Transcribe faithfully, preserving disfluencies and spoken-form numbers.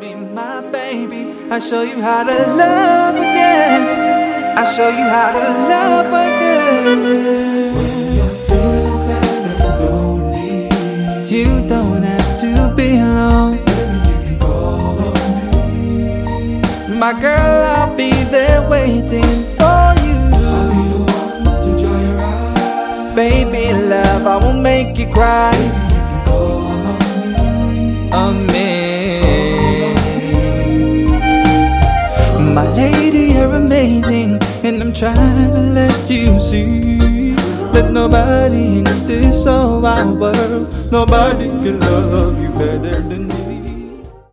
be my baby. I show you how to love again. I show you how to love again. When you're feeling sad and lonely, you don't have to be alone. baby, you can call on me. My girl, I'll be there waiting for you. I'll be the one to dry your eyes. Baby love, I won't make you cry. Baby, you can call on me. On me. My lady, you're amazing, and I'm trying to let you see that nobody in this whole wide world, nobody can love you better than me.